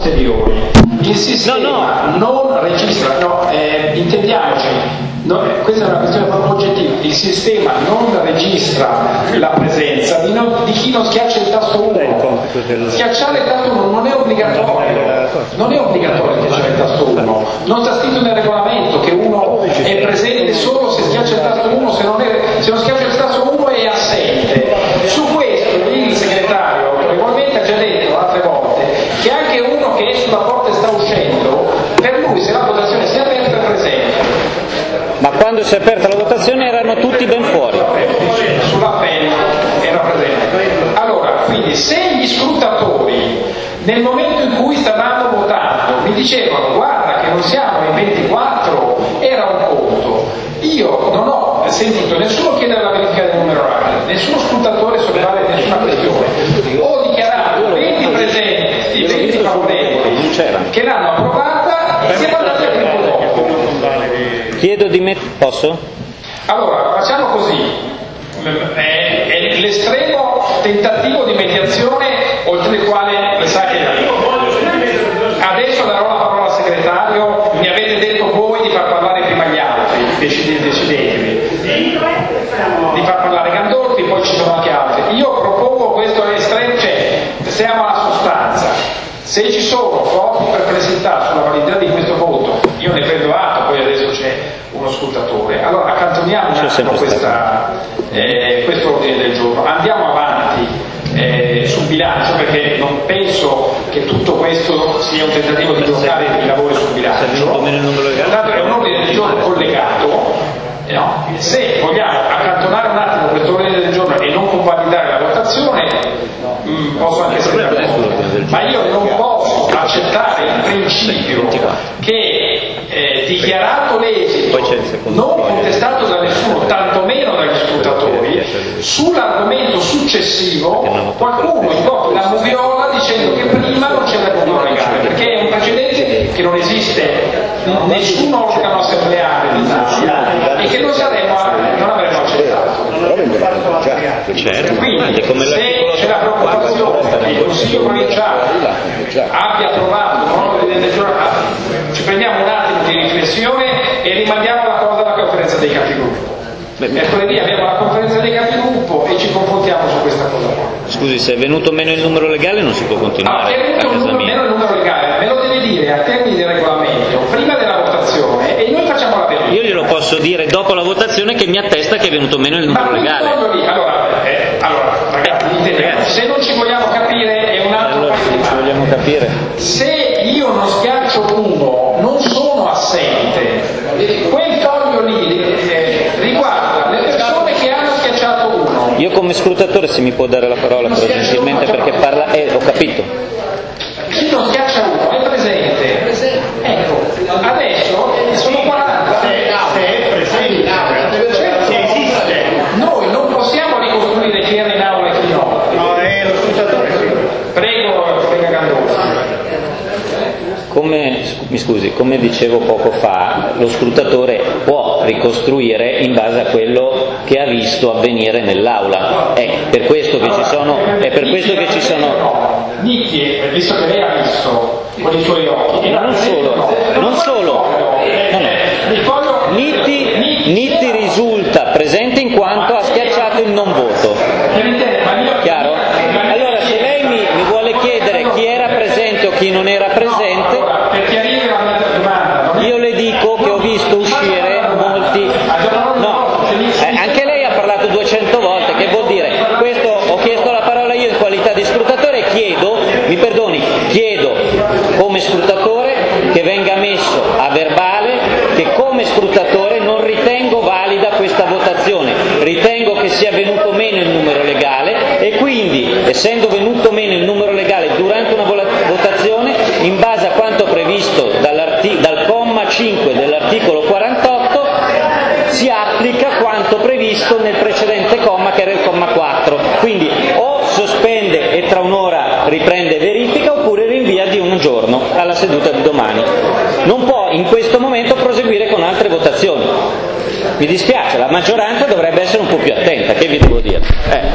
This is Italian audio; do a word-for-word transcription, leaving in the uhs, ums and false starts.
ulteriori. Il sistema no, no. non registra, no, eh, intendiamoci, no, questa è una questione proprio oggettiva, il sistema non registra la presenza di, non, di chi non schiaccia il tasto uno. Schiacciare il tasto uno non è obbligatorio, non è obbligatorio schiacciare il tasto uno, non sta scritto nel regolamento che uno è presente solo se schiaccia il tasto uno, se non, è, se non schiaccia il tasto uno è assente. Su questo il segretario regolarmente ha già detto altre volte che anche uno che è sulla porta e sta uscendo, per lui se la votazione si è aperta è presente. Ma quando si è aperta la votazione erano tutti ben fuori. Sull'appello era presente. Allora, quindi se gli scrutatori nel momento in cui stavamo votando mi dicevano guarda che non siamo in ventiquattro, era un conto. Io non ho sentito nessuno chiedere la verifica del numero orale, nessuno scrutatore sollevare nessuna questione. Ho dichiarato venti presenti, venti favorevoli che l'hanno approvata e siamo andati al primo voto. Chiedo di me, posso? Allora, facciamo così. È, è l'estremo tentativo di mediazione oltre il quale le sa che adesso darò la parola al segretario. Mi avete detto voi di far parlare prima gli altri, decidete, decidetevi di far parlare Gandolfi, poi ci sono anche altri. Io propongo questo estremo, cioè siamo alla sostanza. Se ci sono forti perplessità sulla validità di questo voto, io ne prendo atto, poi adesso c'è uno scrutatore, allora accantoniamo un attimo questa, eh, questo ordine del giorno, andiamo avanti eh, sul bilancio, perché non penso che tutto questo sia un tentativo di bloccare i lavori sul bilancio. Tanto è un ordine del giorno collegato, no? Se vogliamo accantonare un attimo questo ordine del giorno e non convalidare la votazione, mh, posso anche essere d'accordo, ma io non posso accettare il principio che eh, dichiarato l'esito, non contestato da nessuno, tantomeno dagli scrutatori, sull'argomento successivo qualcuno invoca la moviola dicendo che prima non c'era il numero legale, perché è un precedente che non esiste nessun organo assembleare d'Italia e che non, saremo, non avremmo accettato. Certo. Quindi se c'è la preoccupazione che il Consiglio provinciale abbia approvato un ordine del giorno, ci prendiamo un attimo di riflessione e rimandiamo la cosa alla conferenza dei capigruppo. Mercoledì abbiamo la conferenza dei capigruppo e ci confrontiamo su questa cosa qua. Scusi, se è venuto meno il numero legale non si può continuare. Ah, è venuto numero, meno il numero legale, me lo deve dire a termini del regolamento prima della votazione e noi facciamo la verifica. Io glielo posso dire dopo la votazione che mi attesta che è venuto meno il numero Ma legale. Lì. Allora, eh, allora ragazzi, ragazzi, se non ci vogliamo capire è un altro allora, problema. ci vogliamo capire. Se io non schiaccio uno, non sono assente. Quel foglio lì eh, riguarda le persone che hanno schiacciato uno. Io come scrutatore, se mi può dare la parola però gentilmente, perché parla, eh, ho capito. Chi non schiaccia uno è presente. Ecco, adesso sono quaranta. Se è presente, se esiste. Noi non possiamo ricostruire chi era in aula e chi no. No, è lo scrutatore. Prego, collega Gandolfi. Come, mi scusi, come dicevo poco fa, lo scrutatore può ricostruire in base a quello che ha visto avvenire nell'aula. È per questo che ci sono, è per questo che ci sono. Nitti, visto che lei ha visto con i suoi occhi. E non solo, non solo. No, no. Nitti, Nitti risulta presente in quanto ha schiacciato il non voto. Chiaro? Allora se lei mi, mi vuole chiedere chi era presente o chi non era presente, io le dico che ho visto uscire molti. No, eh, anche lei ha parlato duecento volte, che vuol dire? Questo ho chiesto la parola io in qualità di scrutatore e chiedo, mi perdoni, chiedo come scrutatore che venga messo a verbale che come scrutatore non ritengo valida questa votazione, ritengo che sia venuto meno il numero legale e quindi, essendo venuto meno il numero legale durante una votazione, in base a quanto previsto dal comma cinque dell'articolo quarantotto, si applica quanto previsto nel precedente comma, che era il comma quattro. Quindi o sospende e tra un'ora riprende verifica, oppure rinvia di un giorno alla seduta di domani. Non può in questo momento proseguire con altre votazioni. Mi dispiace, la maggioranza dovrebbe essere un po' più attenta, che vi devo dire? Eh.